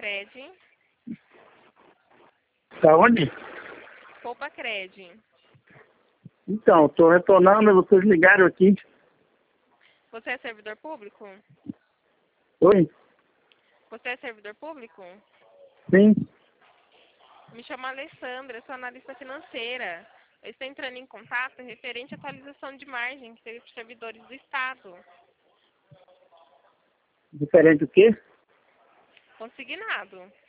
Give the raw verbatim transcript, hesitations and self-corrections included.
Cred. Tá onde? Poupa Cred. Então, tô retornando, vocês ligaram aqui. Você é servidor público? Oi? Você é servidor público? Sim. Me chamo Alessandra, sou analista financeira. Eu estou entrando em contato referente à atualização de margem que teve para os servidores do Estado. Diferente do quê? Consignado.